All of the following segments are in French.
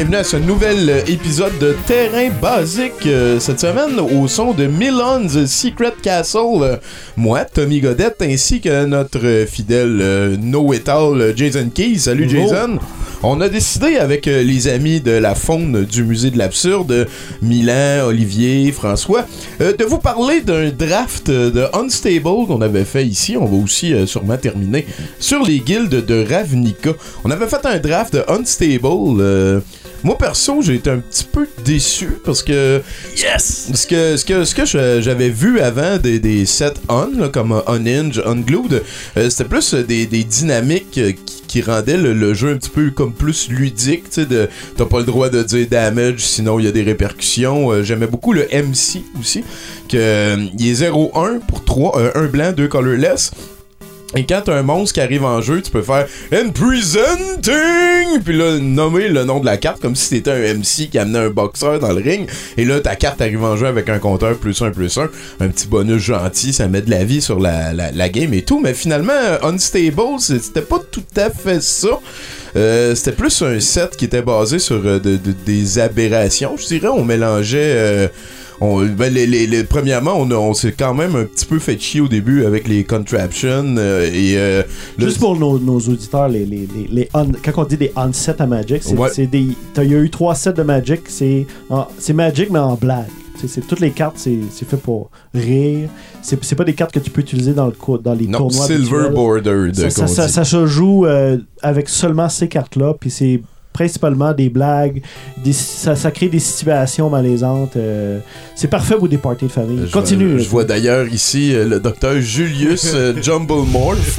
bienvenue à ce nouvel épisode de Terrain Basique. Cette semaine, au son de Milon's Secret Castle, moi, Tommy Godette, ainsi que notre fidèle know-it-all Jason Keys. Salut Jason! On a décidé avec les amis de la faune du musée de l'absurde, Milan, Olivier, François, de vous parler d'un draft de Unstable qu'on avait fait ici. On va aussi sûrement terminer sur les guildes de Ravnica. On avait fait un draft de Unstable. Moi perso, j'ai été un petit peu déçu parce que ce que j'avais vu avant des sets là, comme Unhinged, Unglued, c'était plus des dynamiques qui rendaient le jeu un petit peu comme plus ludique, tu sais, t'as pas le droit de dire damage sinon il y a des répercussions. J'aimais beaucoup le MC aussi, que il est 0-1 pour 3, 1 blanc, 2 colorless. Et quand t'as un monstre qui arrive en jeu, tu peux faire Presenting! Puis là, nommer le nom de la carte comme si c'était un MC qui amenait un boxeur dans le ring. Et là, ta carte arrive en jeu avec un compteur +1, un petit bonus gentil, ça met de la vie sur la game et tout. Mais finalement, Unstable, c'était pas tout à fait ça. C'était plus un set qui était basé sur des aberrations, je dirais. On mélangeait... premièrement, on s'est quand même un petit peu fait chier au début avec les contraptions juste pour nos auditeurs, quand on dit des on-sets à Magic, il y a eu 3 sets de Magic, c'est Magic mais en blague. Toutes les cartes, c'est fait pour rire. C'est pas des cartes que tu peux utiliser dans les tournois. Silver border. Ça se joue avec seulement ces cartes-là, puis c'est principalement des blagues, ça crée des situations malaisantes. C'est parfait pour des parties de famille. Continue. Je vois d'ailleurs ici le docteur Julius Jumblemorph.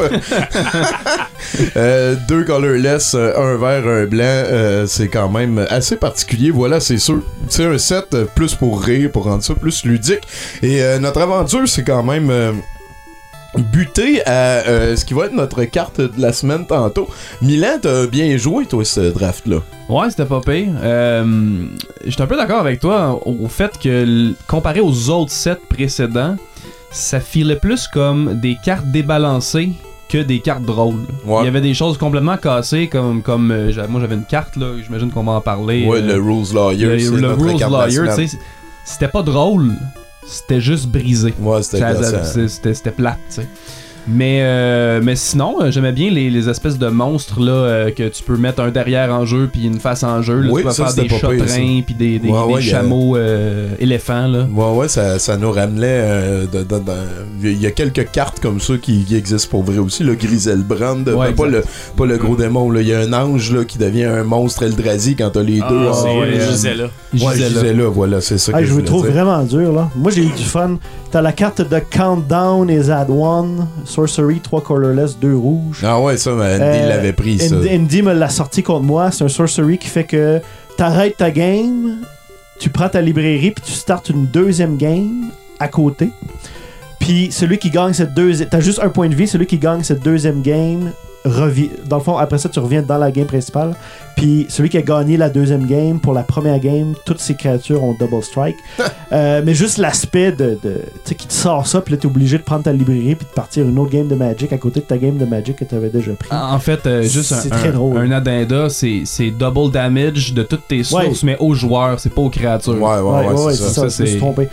2 colorless, 1 vert, 1 blanc. C'est quand même assez particulier. Voilà, c'est sûr. C'est un set plus pour rire, pour rendre ça plus ludique. Et notre aventure, c'est quand même... buté à ce qui va être notre carte de la semaine tantôt. Milan, t'as bien joué, toi, ce draft-là. Ouais, c'était pas pire. J'étais un peu d'accord avec toi au fait que, comparé aux autres sets précédents, ça filait plus comme des cartes débalancées que des cartes drôles. Ouais. Il y avait des choses complètement cassées, comme moi j'avais une carte, là, j'imagine qu'on va en parler. Ouais, le Rules Lawyer. Le Rules Lawyer, tu sais, c'était pas drôle. C'était juste brisé. Ouais, c'était plate, tu sais. Mais sinon, j'aimais bien les espèces de monstres là que tu peux mettre un derrière en jeu puis une face en jeu. Là, oui, tu peux faire des chats-trains puis des chameaux éléphants. Là. Ouais, ça nous ramenait... Il y a quelques cartes comme ça qui existent pour vrai aussi. Le Griselbrand, pas le gros démon. Il y a un ange là, qui devient un monstre Eldrazi quand t'as les deux. C'est Gisela. Gisela, voilà, c'est ça que je vous trouve vraiment dur. Là. Moi, j'ai eu du fun. T'as la carte de Countdown is at 1, Sorcery, 3 colorless, 2 rouges. Ah ouais, ça, Andy l'avait pris, ça. Andy me l'a sorti contre moi. C'est un Sorcery qui fait que t'arrêtes ta game, tu prends ta librairie, puis tu startes une deuxième game à côté. Puis celui qui gagne cette deuxième... T'as juste un point de vie, celui qui gagne cette deuxième game... Dans le fond, après ça, tu reviens dans la game principale. Puis celui qui a gagné la deuxième game, pour la première game, toutes ces créatures ont double strike. Mais juste l'aspect tu sais, qui te sort ça, puis là, t'es obligé de prendre ta librairie puis de partir une autre game de Magic à côté de ta game de Magic que t'avais déjà pris. En fait, juste un addenda, c'est double damage de toutes tes sources, mais aux joueurs, c'est pas aux créatures. Ouais, c'est ça. Je me suis trompé.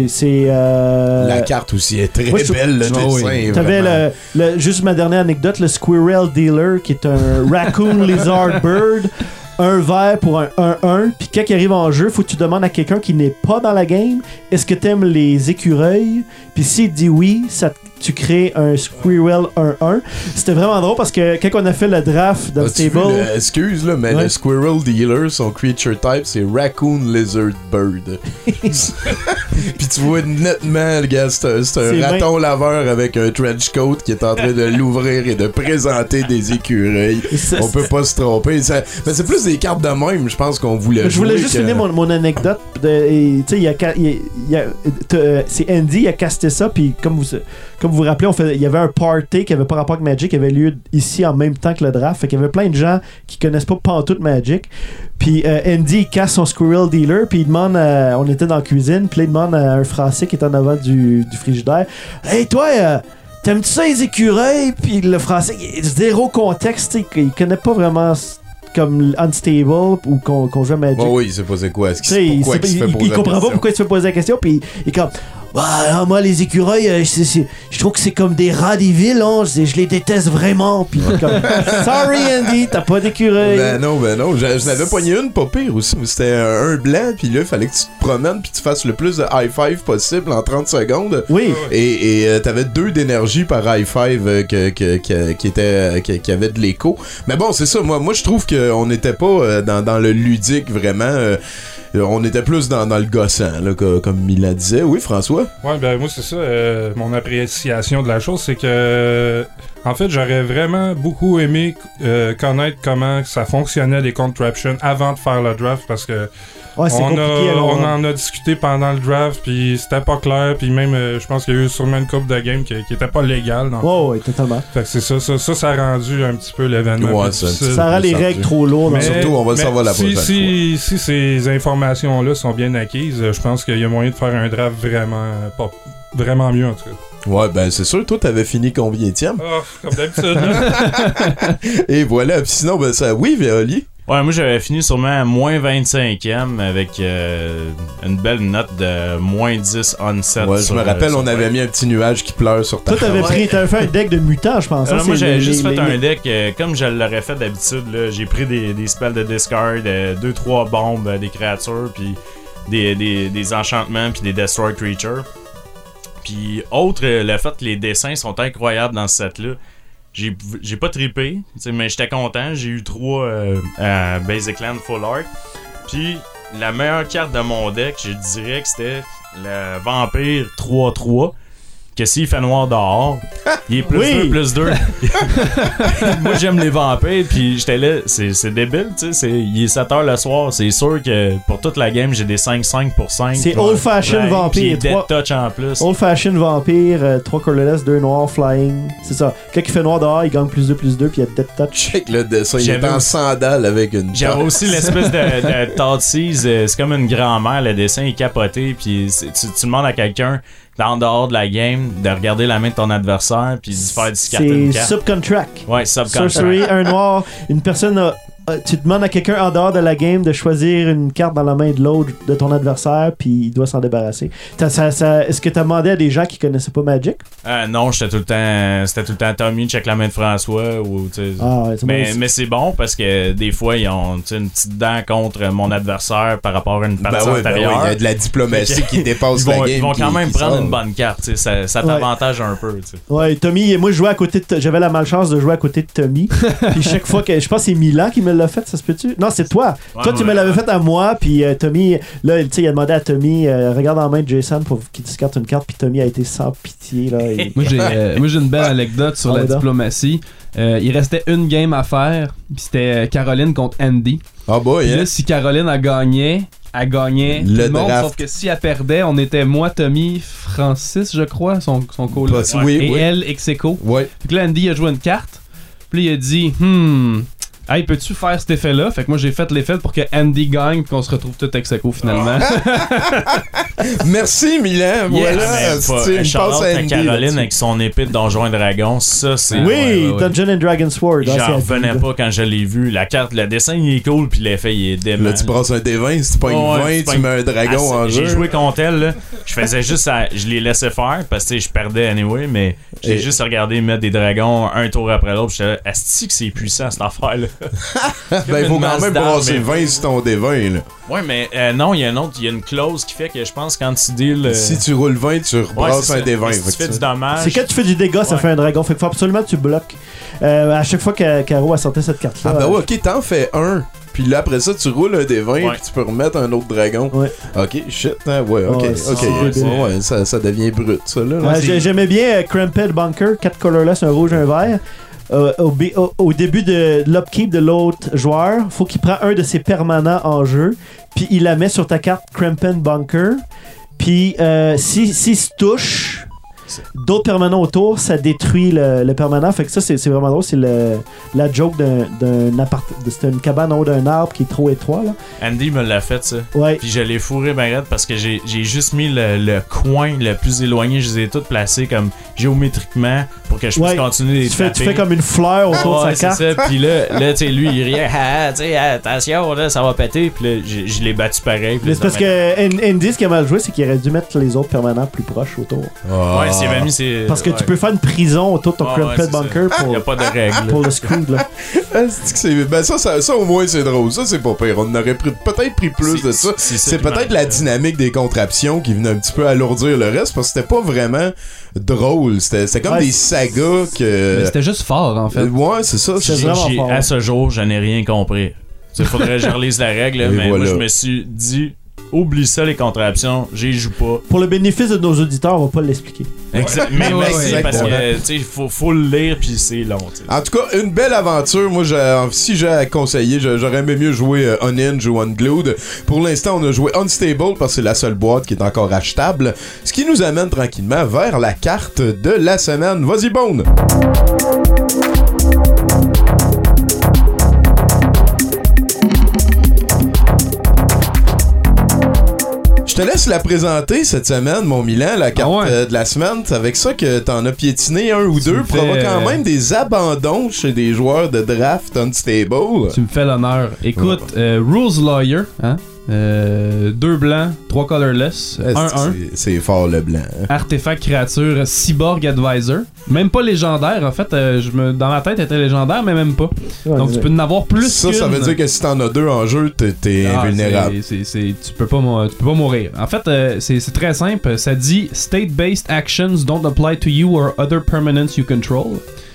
La carte aussi est très belle, le dessin. T'avais juste ma dernière anecdote, le Squirrel Dealer, qui est un Raccoon Lizard Bird, un vert pour un 1-1, puis quand il arrive en jeu, faut que tu demandes à quelqu'un qui n'est pas dans la game, est-ce que t'aimes les écureuils? Puis s'il dit oui, tu crées un Squirrel 1-1. C'était vraiment drôle parce que quand on a fait le draft dans Stable... Excuse là, mais le Squirrel Dealer, son creature type, c'est Raccoon Lizard Bird. Puis tu vois nettement, le gars, c'est un raton laveur avec un trench coat qui est en train de l'ouvrir et de présenter des écureuils. On peut pas se tromper. Mais c'est plus des cartes de même, je pense qu'on voulait jouer. Je voulais juste finir mon anecdote. Tu sais, c'est Andy, il a casté ça, puis comme vous vous rappelez, il y avait un party qui avait pas rapport avec Magic qui avait lieu ici en même temps que le draft. Fait qu'il y avait plein de gens qui connaissent pas pantoute Magic. Puis Andy, il casse son Squirrel Dealer, puis il demande, on était dans la cuisine, puis là, il demande à un Français qui est en avant du frigidaire, « Hey, toi, t'aimes-tu ça les écureuils? » Puis le Français, il a zéro contexte, il connaît pas vraiment comme unstable ou qu'on joue à Magic. Oui, il sait pas c'est quoi. Il comprend pas pourquoi il se fait poser la question, puis il est comme. Bah, moi, les écureuils, je trouve que c'est comme des rats des villes, hein. Je les déteste vraiment. Puis comme, sorry Andy, t'as pas d'écureuil. Ben non. Je n'avais pogné une pas pire aussi. C'était un blanc, puis là, il fallait que tu te promènes, puis tu fasses le plus de high five possible en 30 secondes. Oui. Et t'avais 2 d'énergie par high five qui avait de l'écho. Mais bon, c'est ça. Moi, je trouve qu'on n'était pas dans le ludique vraiment. On était plus dans le gossant, là, comme Milan disait. Oui, François? Ouais, ben moi, c'est ça. Mon appréciation de la chose, c'est que... En fait, j'aurais vraiment beaucoup aimé connaître comment ça fonctionnait les contraptions avant de faire le draft, parce que ouais, c'est compliqué. On en a discuté pendant le draft, puis c'était pas clair, puis même, je pense qu'il y a eu sûrement une couple de games qui était pas légale. Ouais, totalement. Fait que c'est ça a rendu un petit peu l'événement. Ouais, ça rend les règles trop lourdes. Mais surtout, on va le savoir la prochaine fois. Si ces informations-là sont bien acquises, je pense qu'il y a moyen de faire un draft vraiment mieux, en tout cas. Ouais, ben c'est sûr, toi t'avais fini combienième? Oh, comme d'habitude, là. Et voilà, puis sinon, ben ça, oui, Véoli? Ouais, moi j'avais fini sûrement à moins 25e avec une belle note de moins 10 on 7. Ouais, je me rappelle, on avait mis un petit nuage qui pleure sur ta Toi, t'avais fait un deck de mutants, je pense. Moi j'avais juste fait un deck comme je l'aurais fait d'habitude. J'ai pris des spells de discard, 2-3 bombes, des créatures, puis des enchantements, puis des destroy creatures. Puis autre, le fait que les dessins sont incroyables dans ce set-là. J'ai pas trippé, mais j'étais content. J'ai eu 3 Basic Land Full Art. Puis la meilleure carte de mon deck, je dirais que c'était le Vampire 3-3. Que s'il fait noir dehors, il est +2. Moi j'aime les vampires, puis j'étais là, c'est débile, tu sais, il est 7h le soir, c'est sûr que pour toute la game j'ai des 5-5 pour 5. C'est Old Fashioned Vampire. Dead Touch en plus. Old Fashioned Vampire, 3 colorless, 2 noirs, flying. C'est ça. Quand il fait noir dehors, il gagne +2, puis il y a Dead Touch. Check le dessin, il est en sandales avec une J'avais aussi l'espèce de Totsies, c'est comme une grand-mère, le dessin est capoté, puis tu demandes à quelqu'un en dehors de la game, de regarder la main de ton adversaire puis de faire discarter une carte. C'est Subcontract. Ouais, Subcontract. Sorcery, un noir, une personne a... Tu demandes à quelqu'un en dehors de la game de choisir une carte dans la main de l'autre de ton adversaire, puis il doit s'en débarrasser. Est-ce que t'as demandé à des gens qui connaissaient pas Magic? Non, c'était tout le temps Tommy, check la main de François. Mais c'est bon parce que des fois, ils ont une petite dent contre mon adversaire par rapport à une partie antérieure. Il y a de la diplomatie qui dépasse la game. Ils vont quand même prendre une bonne carte. Ça t'avantage un peu. T'sais. Ouais, Tommy, moi je jouais à côté de... J'avais la malchance de jouer à côté de Tommy. Puis chaque fois que... Je pense que c'est Milan qui me l'a fait, ça se peut-tu? Non, c'est toi. Toi, tu me l'avais fait à moi, puis Tommy, là, tu sais, il a demandé à Tommy, regarde en main de Jason pour qu'il discarte une carte, puis Tommy a été sans pitié, là. Moi, j'ai une belle anecdote sur la diplomatie. Il restait une game à faire, puis c'était Caroline contre Andy. Ah boy, puis là, si Caroline elle gagnait le monde, draft. sauf que si elle perdait, on était moi, Tommy, Francis, je crois, son coloc, elle, ex-aequo. Ouais. Puis là, Andy a joué une carte, puis il a dit hey, peux-tu faire cet effet-là? Fait que moi, j'ai fait l'effet pour que Andy gagne et qu'on se retrouve tout ex-aequo finalement. Merci, Milan. Voilà. C'est une passe à Caroline avec son épée de Donjons et Dragons. Ça, c'est... Oui, Dungeon and Dragon Sword. J'en revenais pas quand je l'ai vu. La carte, le dessin, il est cool, puis l'effet, il est dément. Là, tu brasses un D20. Si tu pas une 20, tu mets un dragon en jeu. J'ai joué contre elle, là. Je faisais juste je les laissais faire parce que je perdais anyway, mais j'ai juste regardé mettre des dragons un tour après l'autre. J'étais là, est-ce que c'est puissant cette affaire-là? Ben, il faut quand même brasser 20 sur ton D20, là. Ouais, mais non, il y a une clause qui fait que je pense quand tu deals. Si tu roules 20, tu rebrasses un D20. Si tu fais du dommage. C'est quand tu fais du dégât, ça fait un dragon. Fait qu'il faut absolument que tu bloques. À chaque fois que Caro a sorti cette carte-là. Ah, ben ouais, ok, t'en fais un. Puis là, après ça, tu roules un D20 puis tu peux remettre un autre dragon. Ouais. Ok, shit. Hein, ouais, ok. Ça devient brut, ça, là. J'aimais bien Cramped Bunker, 4 colorless, un rouge, un vert. Au début de l'upkeep de l'autre joueur, faut qu'il prenne un de ses permanents en jeu, puis il la met sur ta carte Cramped Bunker. Puis s'il se touche, d'autres permanents autour, ça détruit le permanent. Fait que ça, c'est vraiment drôle. C'est la joke d'un appart. C'était une cabane en haut d'un arbre qui est trop étroit, là. Andy me l'a fait, ça. Ouais. Puis je l'ai fourré ben raide parce que j'ai juste mis le coin le plus éloigné. Je les ai tous placés comme géométriquement pour que je puisse continuer tu fais comme une fleur autour de sa carte. C'est ça. Puis là tu sais, lui, il riait. Ah, tu sais, attention, là, ça va péter. Puis là, je l'ai battu pareil. Mais c'est parce que Andy, ce qui a mal joué, c'est qu'il aurait dû mettre les autres permanents plus proches autour. Ouais, s'il avait mis ses. Parce que tu peux faire une prison autour de ton Crumpet Bunker Il n'y a pas de règle. pour le screw, là. Ben ça au moins c'est drôle, ça c'est pas pire. On aurait peut-être pris plus de ça. C'est peut-être la dynamique des contraptions qui venait un petit peu alourdir le reste parce que c'était pas vraiment drôle. C'était comme des sagas que. Mais c'était juste fort en fait. Ouais, c'est ça. À ce jour, je n'ai rien compris. Il faudrait que je relise la règle, mais voilà. Moi je me suis dit. Oublie ça, les contraptions, j'y joue pas. Pour le bénéfice de nos auditeurs, on va pas l'expliquer. Exactement. Parce que faut le lire puis c'est long. T'sais. En tout cas, une belle aventure. Moi, si j'ai à conseiller, j'aurais aimé mieux jouer Unhinged ou Unglued. Pour l'instant, on a joué Unstable parce que c'est la seule boîte qui est encore achetable. Ce qui nous amène tranquillement vers la carte de la semaine. Vas-y, Bone! Je te laisse la présenter cette semaine, mon Milan, la carte de la semaine. C'est avec ça que t'en as piétiné un ou deux. Provoque quand même des abandons chez des joueurs de draft unstable. Tu me fais l'honneur. Écoute, Rules Lawyer, hein? 2 blancs, 3 colorless, 1-1. C'est fort le blanc. Hein? Artefact créature, Cyborg Advisor. Même pas légendaire, en fait. Dans ma tête, elle était légendaire, mais même pas. Donc tu peux en avoir plus. Ça veut dire que si t'en as 2 en jeu, t'es invulnérable. Tu peux pas mourir. En fait, c'est très simple. Ça dit State-based actions don't apply to you or other permanents you control.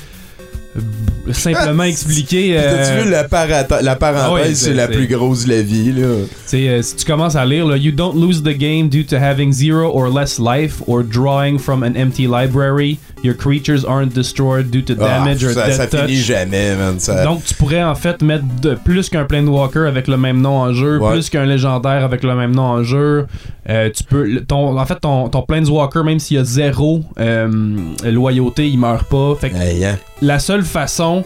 Simplement expliqué. T'as-tu vu la parenthèse, c'est la plus grosse de la vie, là. Si tu commences à lire, là, you don't lose the game due to having 0 or less life or drawing from an empty library. Your creatures aren't destroyed due to damage or death ça touch. finit jamais, man. Donc tu pourrais en fait mettre plus qu'un Planeswalker avec le même nom en jeu, plus qu'un légendaire avec le même nom en jeu. Tu peux, ton Planeswalker, même s'il y a 0 loyauté, il meurt pas. Fait que la seule façon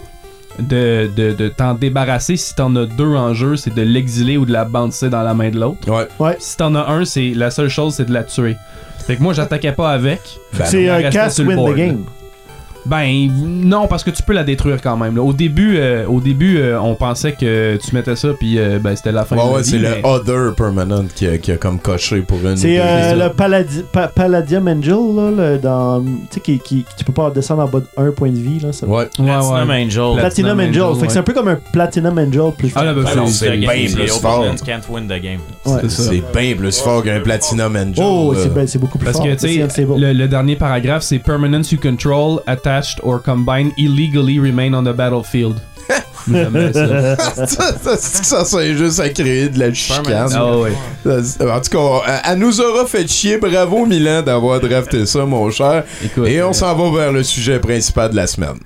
de t'en débarrasser si t'en as 2 en jeu, c'est de l'exiler ou de la bouncer dans la main de l'autre. Si t'en as un, c'est la seule chose, c'est de la tuer. Fait que moi, j'attaquais pas avec. C'est un cast win the game. Ben non, parce que tu peux la détruire quand même. Là. Au début, on pensait que tu mettais ça puis c'était la fin. Ouais, c'est le Other Permanent qui a comme coché pour une. C'est le Palladium Angel là, dans tu sais tu peux pas descendre en bas de 1 point de vie là. Ça. Platinum Angel. Platinum Angel. Fait que c'est un peu comme un Platinum Angel plus fort. C'est bien plus fort. Can't win the game. C'est bien plus fort qu'un Platinum Angel. Oh, c'est beaucoup plus fort. Parce que tu sais, le dernier paragraphe, c'est Permanents you control, attached or combined illegally remain on the battlefield. Ça sert juste à créer de la chicane. En tout cas, elle nous aura fait chier. Bravo Milan d'avoir drafté ça, mon cher. Écoute, et on s'en va vers le sujet principal de la semaine.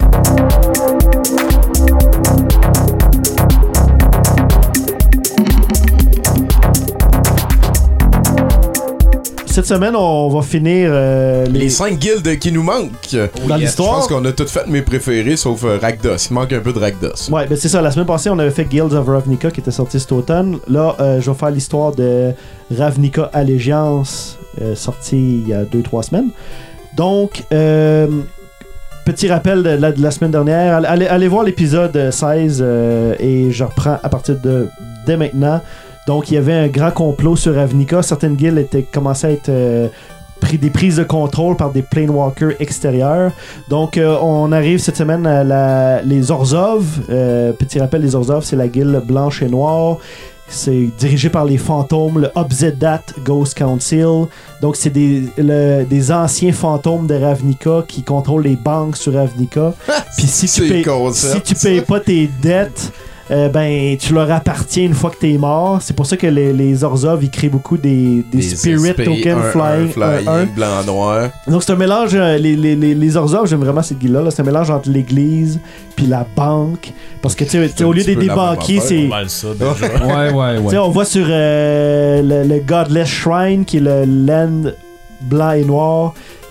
Cette semaine, on va finir les 5 guildes qui nous manquent. Dans l'histoire. Je pense qu'on a toutes fait mes préférés sauf Rakdos. Il manque un peu de Rakdos. Ouais, ben c'est ça. La semaine passée, on avait fait Guilds of Ravnica qui était sorti cet automne. Là, je vais faire l'histoire de Ravnica Allégeance sorti il y a 2-3 semaines. Donc, petit rappel de la semaine dernière. Allez voir l'épisode 16 et je reprends à partir de dès maintenant. Donc, il y avait un grand complot sur Ravnica. Certaines guildes commençaient à être des prises de contrôle par des Planewalkers extérieurs. Donc, on arrive cette semaine à les Orzhov. Petit rappel, les Orzhov, c'est la guilde blanche et noire. C'est dirigé par les fantômes, le Obzedat Ghost Council. Donc, c'est des anciens fantômes de Ravnica qui contrôlent les banques sur Ravnica. Puis si tu payes pas tes dettes... tu leur appartiens une fois que t'es mort. C'est pour ça que les Orzhov ils créent beaucoup des Spirit Token Flying blanc-noir. Donc c'est un mélange, les Orzhov, j'aime vraiment cette guilde-là, c'est un mélange entre l'église puis la banque. Parce que tu sais, au lieu des banquiers, c'est. Ouais. On voit sur le Godless Shrine qui est le land blanc et noir.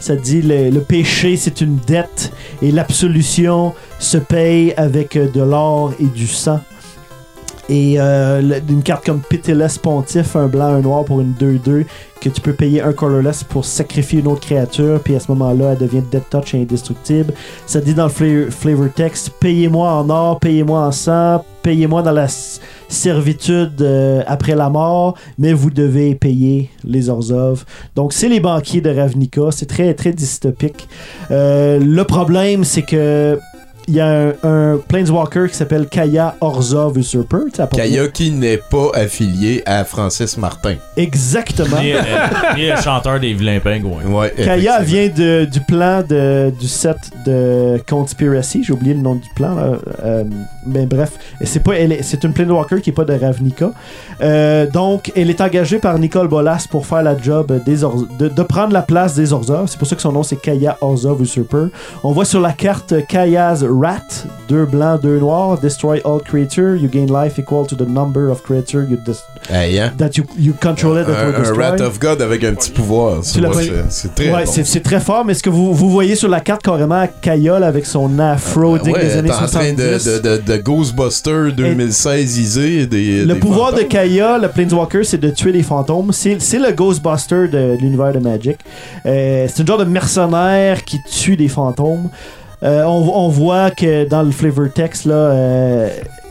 Ça dit le péché, c'est une dette et l'absolution se paye avec de l'or et du sang. Et une carte comme Pitiless Pontiff, un blanc, un noir pour une 2-2, que tu peux payer un colorless pour sacrifier une autre créature, puis à ce moment-là, elle devient Dead Touch et indestructible. Ça dit dans le flavor text, payez-moi en or, payez-moi en sang, payez-moi dans la servitude après la mort, mais vous devez payer les Orzhov. Donc c'est les banquiers de Ravnica, c'est très très dystopique. Le problème, c'est que il y a un Planeswalker qui s'appelle Kaya Orzhov Usurper. Kaya qui n'est pas affilié à Francis Martin. Exactement. Ni le chanteur des vilains pingouins. Ouais, Kaya vient du plan du set de Conspiracy. J'ai oublié le nom du plan. Là. Mais bref, c'est une Planeswalker qui n'est pas de Ravnica. Donc, elle est engagée par Nicole Bolas pour faire la job de prendre la place des Orzhov. C'est pour ça que son nom c'est Kaya Orzhov Usurper. On voit sur la carte Kaya's Rat, 2 blancs, 2 noirs, destroy all creature, you gain life equal to the number of creatures that you controled or destroy. Un Rat of God avec un petit pouvoir. C'est très bon. C'est très fort, mais ce que vous voyez sur la carte carrément Kaya avec son afro des années 70. de Ghostbuster 2016 isé. Le pouvoir fantômes. De Kaya, le Planeswalker, c'est de tuer des fantômes. C'est le Ghostbuster de l'univers de Magic. C'est une genre de mercenaire qui tue des fantômes. On voit que dans le flavor text là,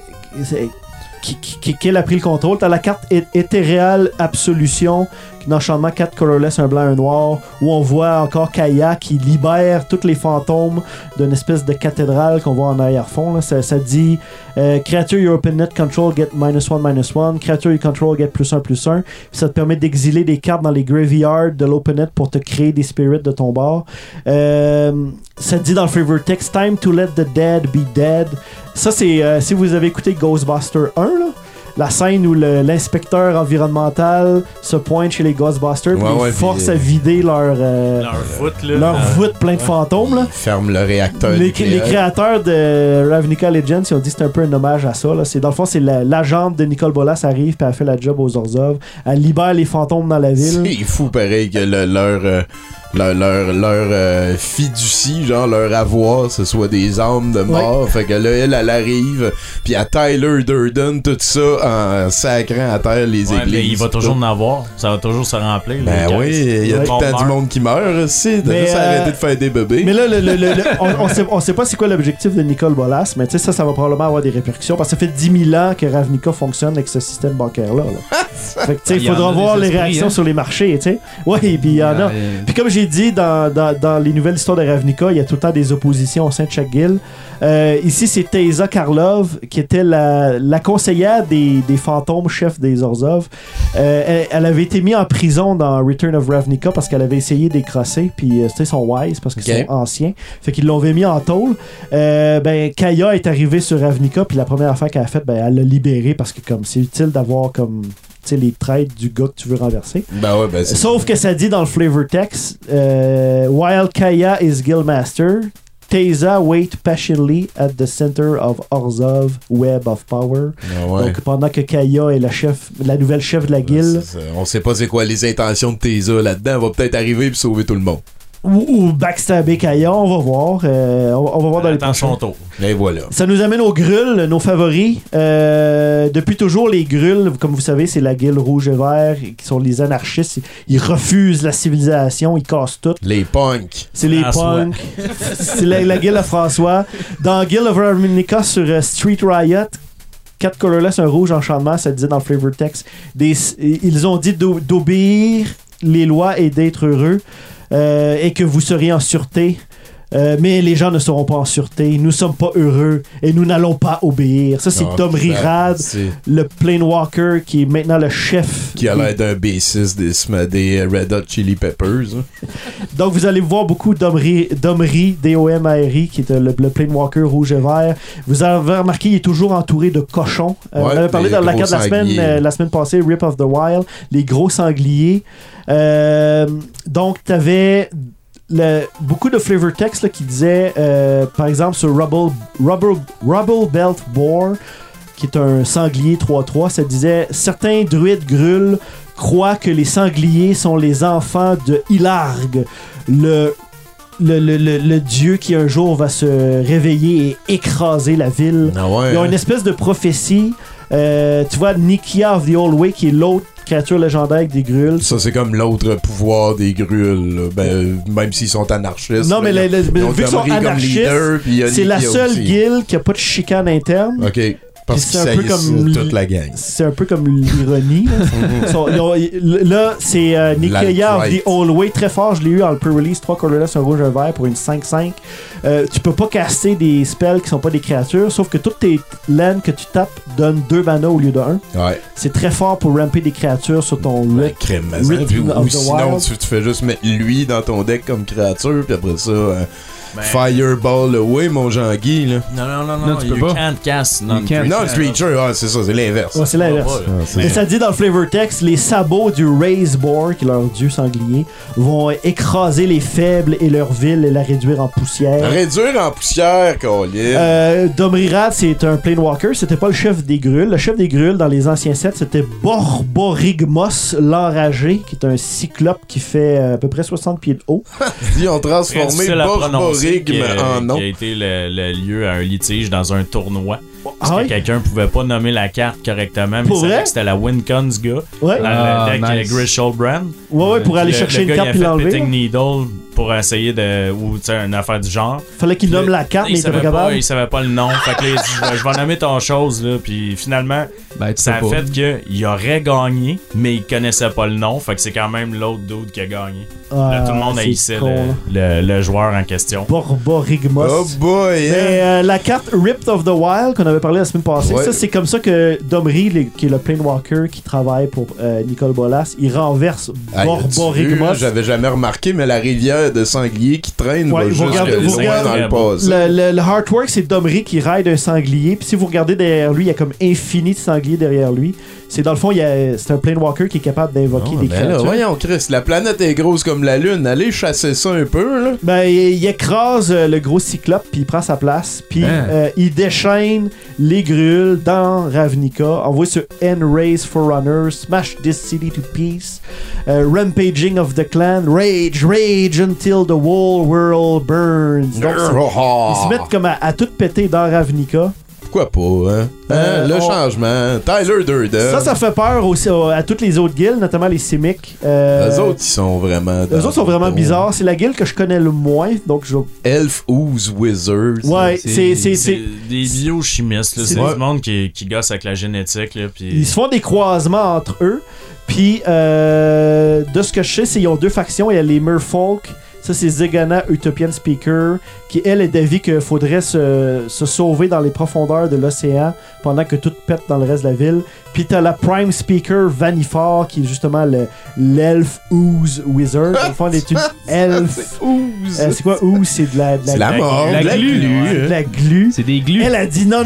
qu'elle a pris le contrôle. T'as la carte éthéréale Absolution, d'enchantement 4 colorless, un blanc, un noir, où on voit encore Kaya qui libère tous les fantômes d'une espèce de cathédrale qu'on voit en arrière-fond. Là. Ça dit Creature you open net control get -1/-1, Creature you control get +1/+1. Ça te permet d'exiler des cartes dans les graveyards de l'open net pour te créer des spirits de ton bord. Ça dit dans le flavor text Time to let the dead be dead. Ça, c'est si vous avez écouté Ghostbuster 1, là, la scène où l'inspecteur environnemental se pointe chez les Ghostbusters et les force à vider leur voûte plein de fantômes. Là. Ils ferment le réacteur. Les créateurs de Ravnica Legends, ils ont dit que c'était un peu un hommage à ça. Là. Dans le fond, c'est l'agente de Nicole Bolas arrive et elle fait la job aux Orzhov. Elle libère les fantômes dans la ville. C'est fou pareil que leur fiducie, genre leur avoir, ce soit des âmes de mort. Fait que là, elle arrive, puis à Tyler Durden, tout ça en sacrant à terre les églises. Mais il va toujours en avoir, ça va toujours se remplir. Ben oui, il y a tout le temps du monde qui meurt aussi. T'as juste arrêté de faire des bébés. Mais là, on sait pas c'est quoi l'objectif de Nicole Bolas, mais tu sais, ça va probablement avoir des répercussions parce que ça fait 10 000 ans que Ravnica fonctionne avec ce système bancaire-là. Fait que tu sais, il faudra voir les réactions sur les marchés, tu sais. Ouais, puis il y en a. Puis comme j'ai dit, dans les nouvelles histoires de Ravnica, il y a tout le temps des oppositions au sein de chaque guilde. Ici, c'est Teysa Karlov, qui était la conseillère des fantômes chefs des Orzhov. Elle avait été mise en prison dans Return of Ravnica parce qu'elle avait essayé d'écrasser, puis ils sont wise parce qu'ils sont anciens. Fait qu'ils l'ont mis en tôle. Kaya est arrivée sur Ravnica, puis la première affaire qu'elle a faite, elle l'a libérée parce que comme c'est utile d'avoir comme les traits du gars que tu veux renverser. Sauf que ça dit dans le flavor text while Kaya is Guildmaster, Teysa wait patiently at the center of Orzhov web of power. Donc pendant que Kaya est la nouvelle chef de la guilde. On sait pas c'est quoi les intentions de Teysa là-dedans. Elle va peut-être arriver et sauver tout le monde. Ou backstabber Kaya, on va voir. On va voir dans les prochains tours. Et voilà. Ça nous amène aux Grulls, nos favoris. Depuis toujours, les Grulls, comme vous savez, c'est la guilde rouge et vert, qui sont les anarchistes. Ils refusent la civilisation, ils cassent tout. Les punks. C'est les punks. C'est la guilde à François. Dans Guild of Ravnica sur Street Riot, 4 colorless, un rouge enchantement, ça disait dans le flavor text. Ils ont dit d'obéir les lois et d'être heureux. Et que vous seriez en sûreté. Mais les gens ne seront pas en sûreté. Nous sommes pas heureux et nous n'allons pas obéir. Ça, c'est Dom Rirad, le Planewalker, qui est maintenant le chef. Qui a l'air d'un bassiste des Red Hot Chili Peppers. Donc, vous allez voir beaucoup Domri, D-O-M-R-I, qui est le Planewalker rouge et vert. Vous avez remarqué, il est toujours entouré de cochons. On avait parlé dans la carte de la semaine passée, Rip of the Wild, les gros sangliers. Donc, t'avais beaucoup de flavor text là, qui disait par exemple sur Rubble Belt Boar, qui est un sanglier 3-3, ça disait certains druides Gruul croient que les sangliers sont les enfants de Ilarg, le dieu qui un jour va se réveiller et écraser la ville. Ah ouais, Ils ont une espèce de prophétie. Tu vois, Nikia of the Old Way, qui est l'autre créature légendaire avec des grules. Ça, c'est comme l'autre pouvoir des grules, là. Ben, même s'ils sont anarchistes. Non, mais ils ont vu qu'ils sont Domri comme anarchistes, leader, puis il y a c'est la Nikia seule aussi. guilde qui a pas de chicane interne. OK. Parce Puis qu'ils c'est un peu saillissent comme toute la gang. C'est un peu comme l'ironie. Là, c'est Nikia of the Old Way, très fort. Je l'ai eu en pre-release, 3 colorless, un rouge, un vert pour une 5-5. Tu peux pas caster des spells qui sont pas des créatures, sauf que toutes tes lands que tu tapes donnent 2 mana au lieu de 1. Ouais. C'est très fort pour ramper des créatures sur ton Ben, Rick. crème, mais Rhythm of ou the sinon, Wild. tu fais juste mettre lui dans ton deck comme créature, puis après ça, Ben, Fireball away, mon Jean-Guy, là. Non, tu peux you pas. can't cast can't. Non-creature, c'est ça, c'est l'inverse. Ouais, c'est l'inverse. C'est- Mais ça dit dans le flavor text, les sabots du Razeborn, qui est leur dieu sanglier, vont écraser les faibles et leur ville et la réduire en poussière. Réduire en poussière, Colin. Domrirad, c'est un Planewalker, c'était pas le chef des grules. Le chef des grules dans les anciens sets, c'était Borborigmos l'enragé, qui est un cyclope qui fait à peu près 60 pieds de haut. Ils ont transformé difficile à prononcer, Borborigme en nom. qui a été le lieu à un litige dans un tournoi. Parce Ah que oui? quelqu'un pouvait pas nommer la carte correctement, mais Pour il savait vrai? que c'était la Wincons gars. Ouais, Dans Ah, le deck nice. Grisholdbrand. ouais, pour aller Le- chercher le une gars, carte il a puis fait l'enlever. Pitting là. Needle pour essayer de. Ou tu sais, une affaire du genre. Fallait qu'il nomme la carte, mais il était pas capable. Il savait pas le nom. Fait que là, il a dit, je vais nommer ton chose, là. Puis finalement, Ben, tu ça a sais pas. fait qu'il aurait gagné, mais il connaissait pas le nom. Fait que c'est quand même l'autre dude qui a gagné. Là, tout le monde c'est haïssait con, le joueur en question. Borborigmos. Oh boy, hein. Mais la carte Ripped of the Wild qu'on avait parlé la semaine passée, Ouais. ça c'est comme ça que Domri, qui est le Planewalker qui travaille pour Nicole Bolas, il renverse Hey, as-tu vu, Borborigmos. j'avais jamais remarqué, mais la rivière de sanglier qui traîne Ouais, va vous jusque regardez- vous loin regardez- dans le passé. Le artwork, c'est Domri qui ride un sanglier. Puis si vous regardez derrière lui, il y a comme infini de sangliers derrière lui. C'est dans le fond, c'est un Planewalker qui est capable d'invoquer des Ben là, créatures. voyons, Chris, la planète est grosse comme la Lune. Allez chasser ça un peu, là. Ben, il écrase le gros cyclope, puis il prend sa place, puis Hein. il déchaîne les grules dans Ravnica, envoie sur N-Raise Forerunner, smash this city to peace, rampaging of the clan, rage until the whole world burns. Donc, ils se mettent comme à tout péter dans Ravnica. Pourquoi pas, hein? Le changement. Tyler Durden. Ça fait peur aussi à toutes les autres guildes, notamment les Simic. Eux autres, ils sont vraiment... Eux autres sont vraiment bizarres. C'est la guilde que je connais le moins, donc je... Elf Ooze Wizards. Ouais, c'est... C'est des biochimistes, là. c'est C'est des- du monde qui gosse avec la génétique, là. Puis Ils se font des croisements entre eux. Puis, de ce que je sais, c'est qu'ils ont deux factions. Il y a les Merfolk. Ça, c'est Zegana Utopian Speaker, qui, elle, est d'avis qu'il faudrait se sauver dans les profondeurs de l'océan pendant que tout pète dans le reste de la ville. Puis, t'as la Prime Speaker Vanifor, qui est justement l'Elf Ooze Wizard. Dans le fond, elle est une elfe. Ooze. C'est quoi Ooze? C'est de la C'est la mort, la de la glu. glu. de la glu. C'est des glues. Elle a dit non,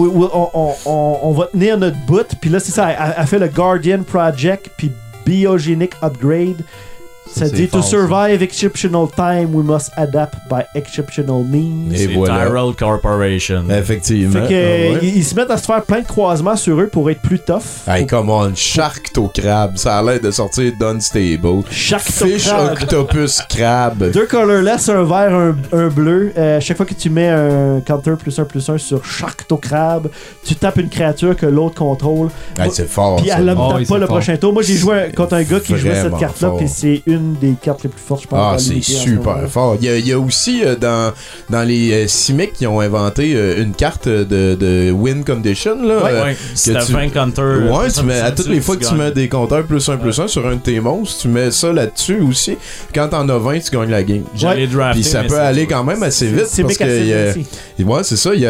on va tenir notre bout. Puis là, c'est ça, elle fait le Guardian Project, puis Biogenic Upgrade. Ça c'est dit to fort, ça. survive exceptional time, we must adapt by exceptional means. Et c'est voilà. Tyrell Corporation. Effectivement. Fait que Ah ouais. ils se mettent à se faire plein de croisements sur eux pour être plus tough. Hey, come on, Sharktocrab, ça a l'air de sortir d'Unstable. Chaque Fish crab. Octopus Crab. Deux colorless, un vert, un bleu. Chaque fois que tu mets un counter +1/+1 sur Sharktocrab, tu tapes une créature que l'autre contrôle. Hey, c'est fort. Puis ça. elle ne Oh, tape oui, pas c'est le fort. prochain tour. Moi, j'ai joué contre un gars qui jouait cette Vraiment carte-là, fort. puis c'est une des cartes les plus fortes, je pense. Ah, dans c'est l'unité en ce super moment. fort. Il y a aussi dans les Simic qui ont inventé une carte de win condition. Là, Ouais, si t'as tu- 20 counters. Ouais, tu mets, à toutes les fois que tu mets des compteurs +1/+1 sur un de tes monstres, tu mets ça là-dessus aussi. Quand t'en as 20, tu gagnes la game. J'allais drafter. Puis ça mais peut c'est aller dur. quand même assez vite. C'est parce que mécanisé. ouais, c'est ça.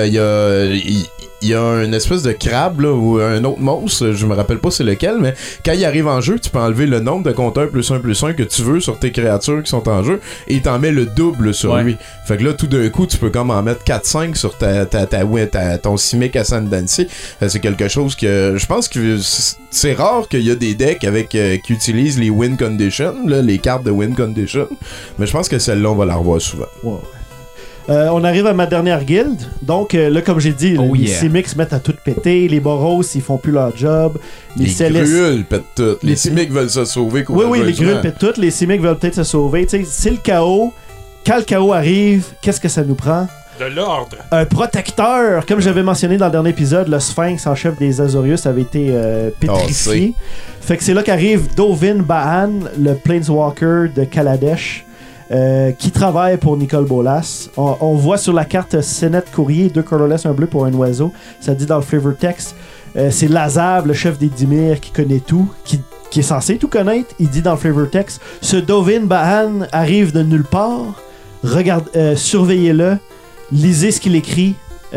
Il y a une espèce de crabe là, ou un autre monstre, je me rappelle pas c'est lequel, mais quand il arrive en jeu, tu peux enlever le nombre de compteurs +1/+1 que tu veux sur tes créatures qui sont en jeu et t'en mets le double sur Ouais. lui. Fait que là, tout d'un coup, tu peux comme en mettre 4-5 sur ton Simic Ascendancy. C'est quelque chose que je pense que c'est rare qu'il y a des decks avec qui utilisent les win condition, là, les cartes de win condition, mais je pense que celle-là, on va la revoir souvent. Ouais. On arrive à ma dernière guilde. Donc, là, comme j'ai dit, Oh les yeah. Simics se mettent à tout péter. Les Boros, ils font plus leur job. Les Célestes- gruules pètent tout. Les Les- Simics veulent se sauver. Oui, les grules pètent toutes. Les Simics veulent peut-être se sauver. Tu sais, c'est le chaos. Quand le chaos arrive, qu'est-ce que ça nous prend? De l'ordre. Un protecteur. Comme j'avais mentionné dans le dernier épisode, le Sphinx en chef des Azorius avait été pétrifié. Fait que c'est là qu'arrive Dovin Ba'an, le Planeswalker de Kaladesh. Qui travaille pour Nicole Bolas. On voit sur la carte Sénat Courrier, 2 colorless, un bleu pour un oiseau. Ça dit dans le flavor text. C'est Lazab, le chef des Dimir, qui connaît tout, qui est censé tout connaître. Il dit dans le flavor text, ce Dovin Ba'an arrive de nulle part. Surveillez-le. Lisez ce qu'il écrit.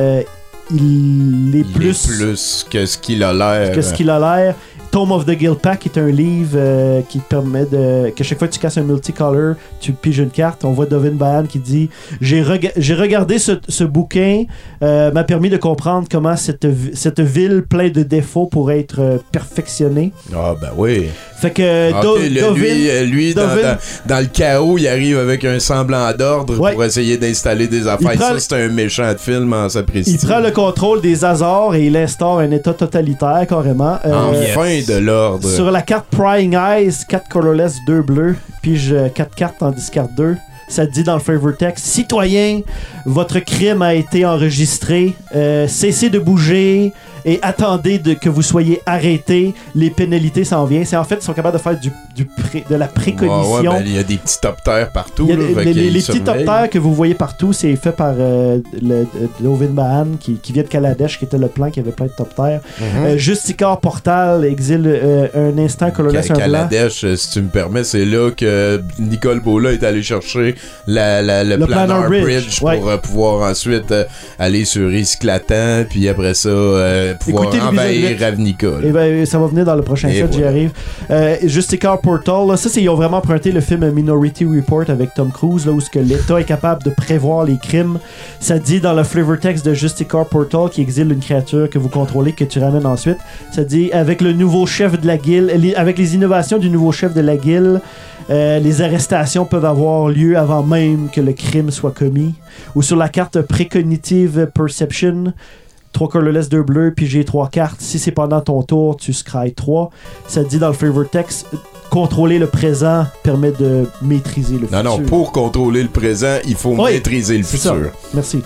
Il est plus que ce qu'il a l'air. que ce qu'il a l'air. Tome of the Guild Pack est un livre qui te permet que chaque fois que tu casses un multicolor, tu piges une carte. On voit Dovin Ba'an qui dit j'ai regardé ce bouquin, m'a permis de comprendre comment cette ville pleine de défauts pourrait être perfectionnée. Ah, ben oui. Fait que Lui, Dovin- dans le chaos, il arrive avec un semblant d'ordre Ouais. pour essayer d'installer des affaires. Il prend- Ça, c'est un méchant de film en sa il précision. prend le contrôle des Azors et il instaure un état totalitaire carrément. Enfin de l'ordre. Sur la carte Prying Eyes, 4 colorless, 2 bleus, pige 4 cartes en discard 2. Ça dit dans le flavor text, citoyen, votre crime a été enregistré, cessez de bouger et attendez que vous soyez arrêté, les pénalités s'en viennent. C'est en fait, ils sont capables de faire de la précognition. Ouais, ben, il y a des petits top terres partout. Il y a là, fait les qu'ils petits top surveillent. terres que vous voyez partout, c'est fait par Dovin Ba'an qui vient de Kaladesh, qui était le plan qui avait plein de top terres. Justicar Portal exile un instant colorless un blanc. Kaladesh, si tu me permets, c'est là que Nicole Bola est allé chercher le Planar Bridge ouais. pour pouvoir ensuite aller sur Isclatan, puis après ça pouvoir Écoutez envahir l'épisode 8. Ravnica. là. Et ben, ça va venir dans le prochain Et set, j'y voilà. arrive. Justicar Portal, là, ça, ils ont vraiment emprunté le film Minority Report avec Tom Cruise, là, où ce que l'État est capable de prévoir les crimes. Ça dit dans le flavor text de Justicar Portal qui exile une créature que vous contrôlez, que tu ramènes ensuite. Ça dit avec le nouveau chef de la guilde, avec les innovations du nouveau chef de la guilde, les arrestations peuvent avoir lieu avant même que le crime soit commis. Ou sur la carte Precognitive Perception, 3 colorless, 2 bleus, puis j'ai 3 cartes. Si c'est pendant ton tour, tu scry 3. Ça dit dans le flavor text, contrôler le présent permet de maîtriser le futur. Non, pour contrôler le présent, il faut Oui, maîtriser le c'est futur. ça. Merci.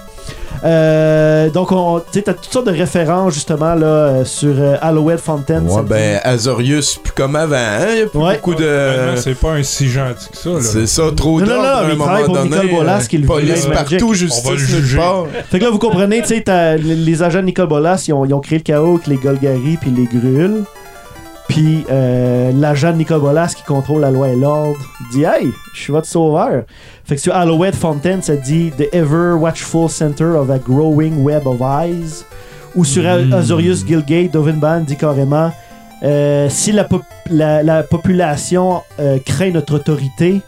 Donc, tu as toutes sortes de références justement là, sur Alouette Fontaine. Ouais, ben, Azorius, plus comme avant, hein? Il y a plus Ouais. beaucoup Finalement, de. c'est pas un si gentil que ça. Là. C'est ça, trop Non, d'ordre non, à mais un il travaille moment pour donné. Nicole Bolas, qui est le police vilain partout, Magic. On va le justice nulle juger. part. Fait que là, vous comprenez, tu sais, les agents de Nicole Bolas, ils ont créé le chaos avec les Golgari puis les Gruules. Puis l'agent de Nicole Bolas qui contrôle la loi et l'ordre dit « Hey, je suis votre sauveur ». Fait que sur Alouette Fontaine, ça dit « The ever watchful center of a growing web of eyes ». Ou sur Azorius Guildgate, Dovin Ba'an dit carrément si la population craint notre autorité,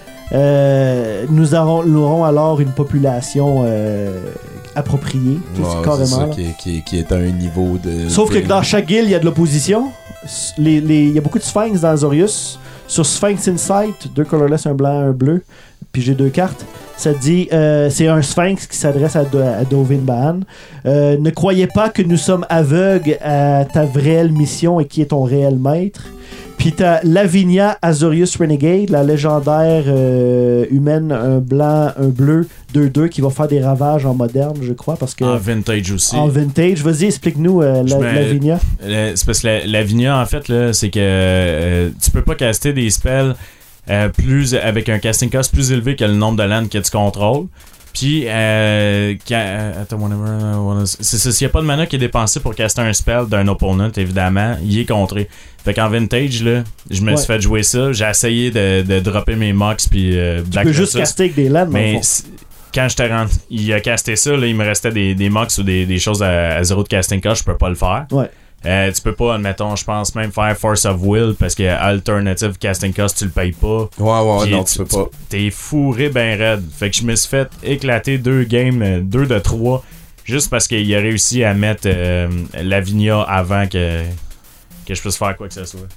nous aurons alors une population appropriée. Ouais, C'est c'est carrément. ça là. qui est à un niveau de. Sauf que dans chaque guilde, il y a de l'opposition. Il y a beaucoup de Sphinx dans Azorius. Sur Sphinx Insight, 2 colorless, un blanc, un bleu, puis j'ai 2 cartes. Ça dit, c'est un Sphinx qui s'adresse à Dovin Ba'an. Ne croyez pas que nous sommes aveugles à ta réelle mission et qui est ton réel maître. Puis t'as Lavinia Azorius Renegade, la légendaire humaine, un blanc, un bleu, 2-2, qui va faire des ravages en moderne, je crois, parce que... En vintage aussi. En vintage. Vas-y, explique-nous Lavinia. C'est parce que Lavinia, en fait, là, c'est que tu peux pas caster des spells avec un casting cost plus élevé que le nombre de landes que tu contrôles. Puis, attends, c'est ça. S'il n'y a pas de mana qui est dépensé pour caster un spell d'un opponent, évidemment, il est contré. Fait qu'en vintage, là, je me suis fait jouer ça. J'ai essayé de dropper mes mocks, puis Tu peux juste caster avec des landes, mais quand j'étais rentré, il a casté ça, là, il me restait des mocks ou des choses à 0 de casting cost, je peux pas le faire. Ouais. Tu peux pas, admettons, je pense même faire Force of Will parce que Alternative Casting Cost, tu le payes pas. Ouais, Puis non, tu peux pas. T'es fourré ben raide. Fait que je me suis fait éclater 2 games, 2 de 3, juste parce qu'il a réussi à mettre Lavinia avant que je puisse faire quoi que ce soit.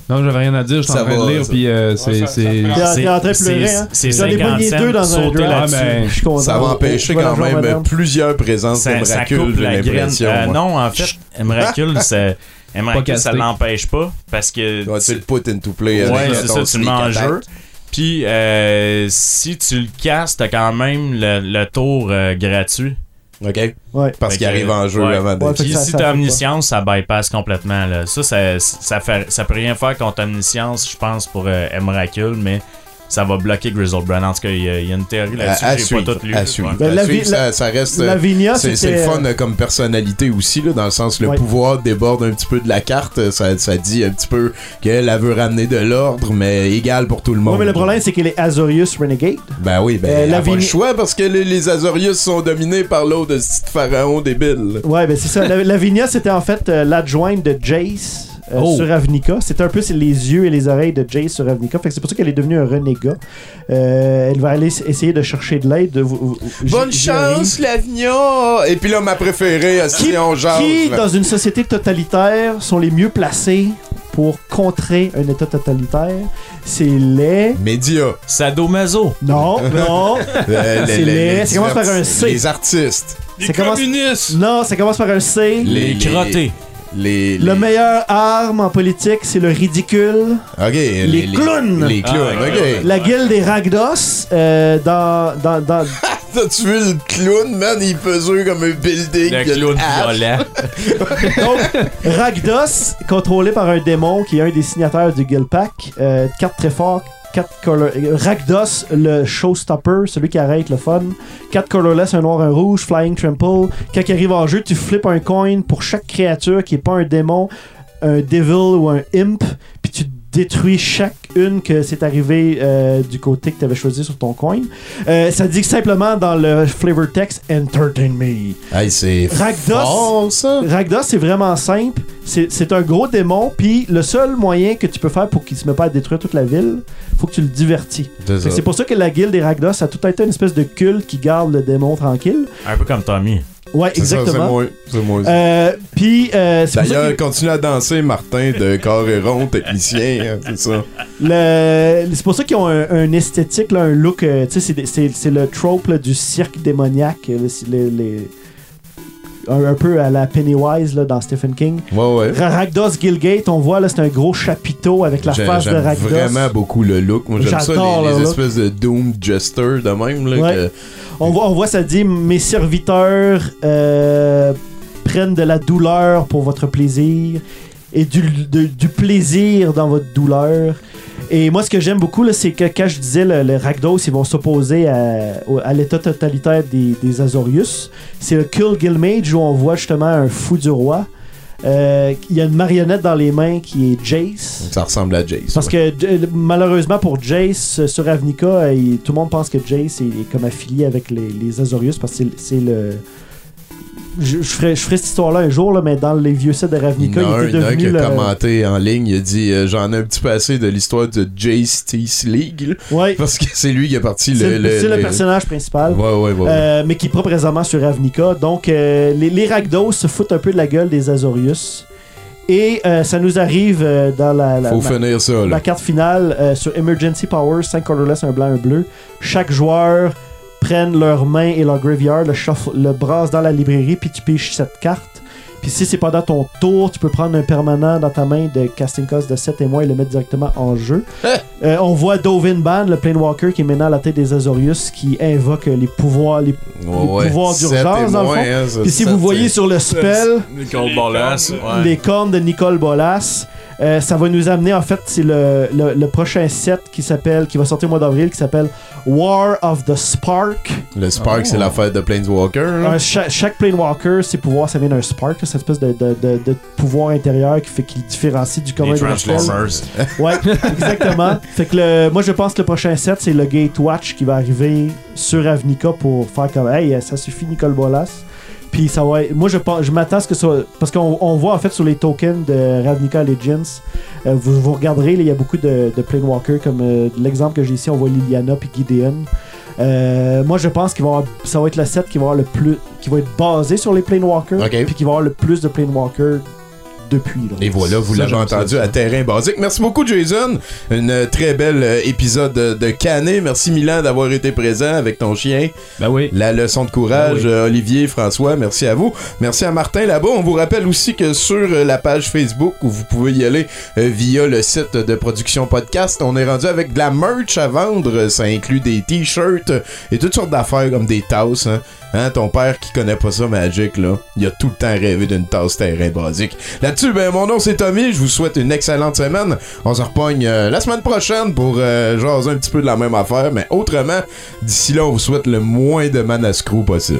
Non, j'avais rien à dire, je suis Ça en train va, de lire, ça. puis ça c'est. T'es en train de pleurer, hein? C'est J'en ai 50 pogné 2 dans un sauter draft. là-dessus. Ah, mais Je suis content. Ça va empêcher Voilà, quand genre, même madame. plusieurs présences Ça d'Emrakul, coupe j'ai la graine. l'impression. moi. Non, en fait, Emrakul, ça l'empêche pas parce que. Ouais, tu le put into play. Ouais, avec c'est ton ça, tu le mets en sneak jeu. attack. Puis, si tu le casses, t'as quand même le tour gratuit. OK? Ouais. Parce Fait qu'il que, arrive en jeu ouais. avant Ouais, d'être. fait que Puis ça si fait t'as pas. omniscience, ça bypass complètement. Là. Ça peut rien faire contre omniscience, je pense, pour Emrakul, mais ça va bloquer Grizzlebrand. En tout cas, il y a une théorie là-dessus, À j'ai suivre, pas tout lu. à suivre. Ouais. Ben, À la suivre, vi- la- ça reste... Lavinia, C'est c'était... le fun comme personnalité aussi, là, dans le sens le Ouais. pouvoir déborde un petit peu de la carte. Ça dit un petit peu qu'elle veut ramener de l'ordre, mais égal pour tout le monde. Ouais, mais le problème, c'est qu'elle est Azorius Renegade. Ben oui, elle a pas le Lavinia- choix parce que les Azorius sont dominés par l'autre de ce petit pharaon débile. Ouais, ben c'est ça. Lavinia, c'était en fait l'adjointe de Jace. Sur Ravnica. C'était un peu les yeux et les oreilles de Jace sur Ravnica. Fait que c'est pour ça qu'elle est devenue un renégat. Elle va aller essayer de chercher de l'aide. Bonne chance, Lavinia! Et puis là, ma préférée, si on jase. Qui, là. dans une société totalitaire, sont les mieux placés pour contrer un état totalitaire? C'est les... Média. Sadomaso. Non, non. C'est les- ça commence par un C. Les artistes. Les Ça commence- communistes! Non, ça commence par un C. Les crottés. Le meilleur arme en politique, c'est le ridicule. Ok. Les clowns. Les clowns, Ah, ok. La guilde des Ragdos, dans T'as-tu vu le clown, man? Il pesait comme un building. Le il a clown une hache. violet. Donc, Ragdos, contrôlé par un démon qui est un des signataires du Guild Pack, carte très fort, 4 color... Ragdos, le showstopper, celui qui arrête le fun. 4 colorless, un noir, un rouge, flying trample. Quand il arrive en jeu, tu flippes un coin pour chaque créature qui est pas un démon, un devil ou un imp, puis tu détruis chacune que c'est arrivé du côté que tu avais choisi sur ton coin. Ça dit simplement dans le flavor text « Entertain me ». Hey, c'est fort, ça. Ragdos, c'est vraiment simple. C'est un gros démon, puis le seul moyen que tu peux faire pour qu'il se mette pas à détruire toute la ville, faut que tu le divertis. C'est pour ça que la guilde des Ragdos a tout été une espèce de culte qui garde le démon tranquille. Un peu comme Tommy. Ouais, exactement. C'est moi. Puis, c'est pour ça D'ailleurs, que continue à danser, Martin, de corps et rond, technicien, hein, c'est ça. c'est pour ça qu'ils ont un esthétique, là, un look. Tu sais, c'est le trope là, du cirque démoniaque. Un peu à la Pennywise là, dans Stephen King. Ouais. Ragdos Guildgate, on voit là, c'est un gros chapiteau avec la face de J'aime Ragdos. vraiment beaucoup le look. Moi, j'aime ça, J'adore les le look. espèces de Doom Jester de même. Là, Ouais. On voit, ça dit mes serviteurs prennent de la douleur pour votre plaisir et du plaisir dans votre douleur. Et moi, ce que j'aime beaucoup, là, c'est que quand je disais les Ragdos, ils vont s'opposer à l'état totalitaire des Azorius. C'est le Kill Guildmage où on voit justement un fou du roi. Il y a une marionnette dans les mains qui est Jace. Ça ressemble à Jace. Parce que malheureusement pour Jace sur Ravnica, tout le monde pense que Jace est comme affilié avec les Azorius parce que c'est le. Je ferai cette histoire-là un jour, là, mais dans les vieux sets de Ravnica, il était devenu qui a le. commenté en ligne, il a dit j'en ai un petit peu assez de l'histoire de Jace Teeth League. Là, Ouais. parce que c'est lui qui a parti C'est le personnage principal. Ouais. Mais qui est pas présentement sur Ravnica. Donc, les Ragdos se foutent un peu de la gueule des Azorius. Et ça nous arrive dans Faut finir ça, là. la carte finale sur Emergency Powers, 5 colorless, un blanc, un bleu. Chaque joueur prennent leurs mains et leur graveyard, le brasse dans la librairie, puis tu piges cette carte. Puis si c'est pendant ton tour, tu peux prendre un permanent dans ta main de casting cost de 7 et moins et le mettre directement en jeu. On voit Dovin Band, le Planewalker qui est maintenant à la tête des Azorius, qui invoque les pouvoirs pouvoirs d'urgence dans le fond. Puis si vous voyez sur le spell Nicole Bolas. les cornes de Nicole Bolas, ça va nous amener, en fait, c'est le prochain set qui va sortir au mois d'avril, qui s'appelle War of the Spark. Le Spark, c'est l'affaire de Planeswalker. Là. Chaque Planewalker, ses pouvoirs, ça vient d'un Spark, là, cette espèce de pouvoir intérieur qui le différencie du commun Les des mortels. Transformers. Ouais, exactement. Fait que moi, je pense que le prochain set, c'est le Gatewatch qui va arriver sur Ravnica pour faire comme hey, ça suffit, Nicole Bolas. Puis ça va être, moi je m'attends à ce que ça, parce qu'on voit en fait sur les tokens de Ravnica Legends, vous regarderez, il y a beaucoup de Planewalker, comme l'exemple que j'ai ici, on voit Liliana puis Gideon. Moi je pense ça va être le set qui va être basé sur les Planewalkers, Okay. puis qui va avoir le plus de Planewalkers depuis. Là. Et voilà, vous Ça, l'avez j'aime entendu ça. à Terrain Basique. Merci beaucoup, Jason. Une très belle épisode de Canet. Merci, Milan, d'avoir été présent avec ton chien. Ben oui. La leçon de courage, Ben oui. Olivier, François, merci à vous. Merci à Martin là-bas. On vous rappelle aussi que sur la page Facebook, où vous pouvez y aller via le site de Production Podcast, on est rendu avec de la merch à vendre. Ça inclut des t-shirts et toutes sortes d'affaires comme des tasses. Hein, ton père qui connaît pas ça, Magic, là, il a tout le temps rêvé d'une tasse Terrain Basique. Là-dessus, ben, mon nom c'est Tommy. Je vous souhaite une excellente semaine. On se repogne la semaine prochaine pour jaser un petit peu de la même affaire. Mais autrement, d'ici là, on vous souhaite le moins de manascrew possible.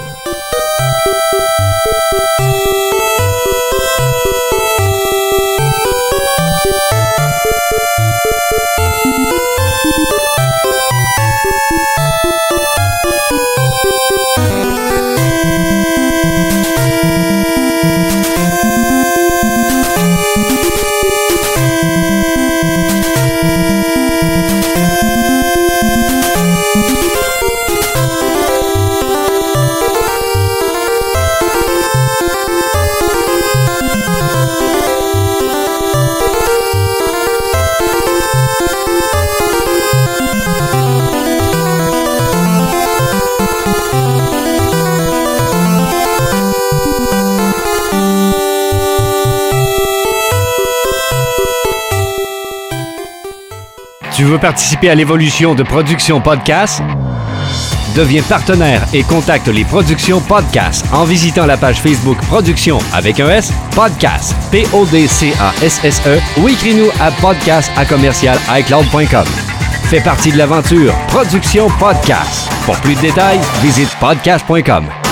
Tu veux participer à l'évolution de Production Podcast? Deviens partenaire et contacte les Productions Podcast en visitant la page Facebook Production avec un S, Podcast, P-O-D-C-A-S-S-E ou écris-nous à podcast@icloud.com. Fais partie de l'aventure Production Podcast. Pour plus de détails, visite podcast.com.